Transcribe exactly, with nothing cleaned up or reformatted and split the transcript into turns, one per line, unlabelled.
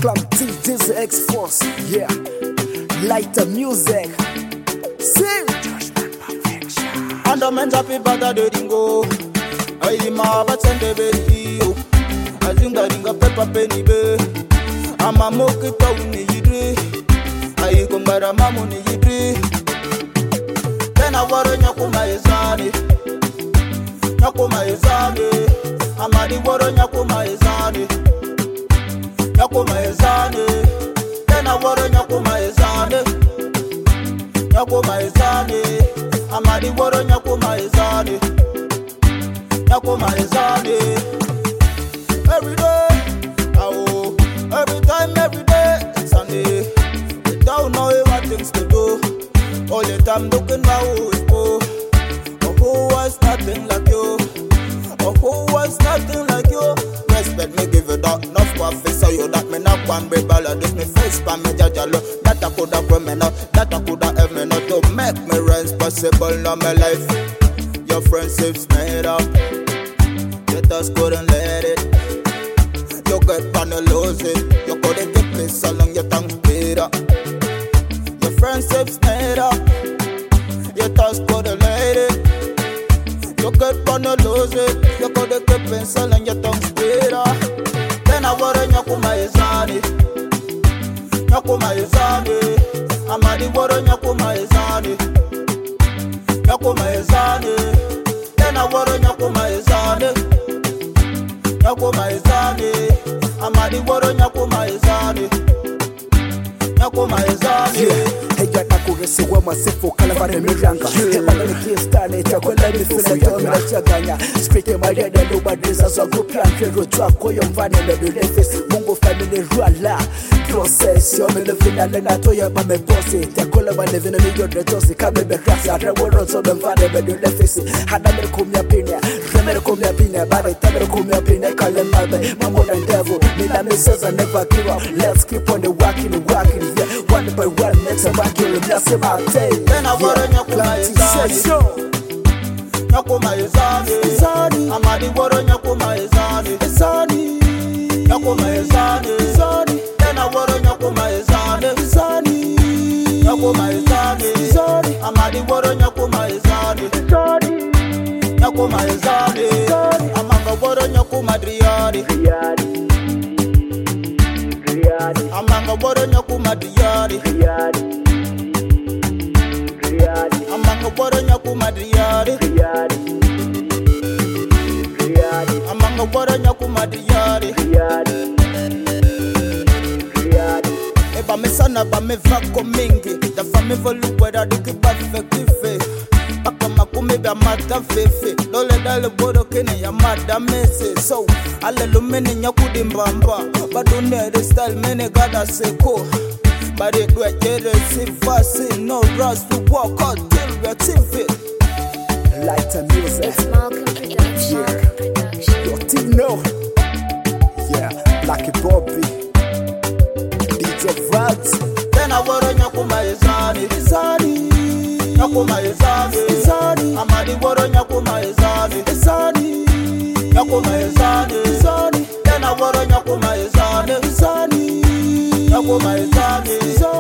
Clam T, this X-Force, yeah. Lighter music. Sing.
And I'm happy about the dingo. I am a batende baby. I think that in a pepper penny bay. I'm a moke town in Yidri. I come by a mamon in Yidri. Then I war on Yakuma Izani. Yakuma Izani. I'm a the war on Yakuma Izani. Yakuma Izani. Then I war on Yakuma Izani. Yakuma Izani. I'm a the war on Yakuma Izani. Yakuma Izani. Every day, oh, every time, every day, it's Sunday. We don't know what things to do. All the time looking about who is who. Oh, who was nothing like you? Oh, who was nothing like you? Respect me, give you that enough coffee. So you that me not one be ballad. This me face pa me jajalo. That I coulda criminal. That I coulda have me not to make me rents possible in my life. Your friendships made up. You just couldn't let it. You get on the lose it. You couldn't get me so long your tongue speed up. Your friendships made up. You just couldn't let it. You get on the lose it. You couldn't get me so long your tongue speed up. Then I worry Yakuma Izani. Yakuma Izani. I'm a the worry Yakuma Izani. Yakuma Izani. Then I worry Yakuma Izani. Yakuma Izani. I'm a the worry Yakuma Izani. Yakuma Izani.
Hey, you're not going to see what my simple Calabari Miranga. Hey, I'm going to get started. I'm going to feel like I'm going to Chaganya. Speaking my head, and nobody's as a good plan. Pedro Trap, Koyam Van, and the Davis, Mungo family, Ruala. Process, you're living and then I told you about my bossy. The color by living in your Tosi, Kabe Rasa, the world of the father, but the Davis. Had never come your opinion. Never come your opinion, but I never come your opinion. Call them my modern devil. Nina misses, I never give up. Let's keep on the walking, walking. Yeah, one by one, next time I kill him. That's about ten.
Then I want to Yakuma Izani. Yakuma Izani. I'm a the war on Yakuma Izani. Izani. Yakuma Izani. Izani. Then I want to Yakuma Izani. Izani. Yakuma Izani. Izani. I'm a the war on Yakuma Izani. Izani. Yakuma Izani. Izani. I'm a the war on Yakuma Driari. Driari. Driari. I'm a the war on Yakuma Driari. Driari. Amanga boro Yakuma Driari. Amanga boro Yakuma Driari. Eba me sana ba me vako mingi. Da fami volu weda diki ba fekife. Baka makumi ba mata fefe. Dole dale boro kene ya mada mese. So ale lumene nyakudi mbamba. Badune de style mene gada seko. But it do it, get it, see fast, no rush to walk out till we're team fit.
Lighter music.
It's Malcolm Production.
Yeah.
Production.
Your team know. Yeah, Blacky Bobby. D J Vibes.
Then I want to Yakuma Izani. Izani. Yakuma Izani. Izani. I'm a the war on Yakuma Izani. Izani. Yakuma Izani. Izani. Then I want to Yakuma Izani. Izani. Yakuma Izani.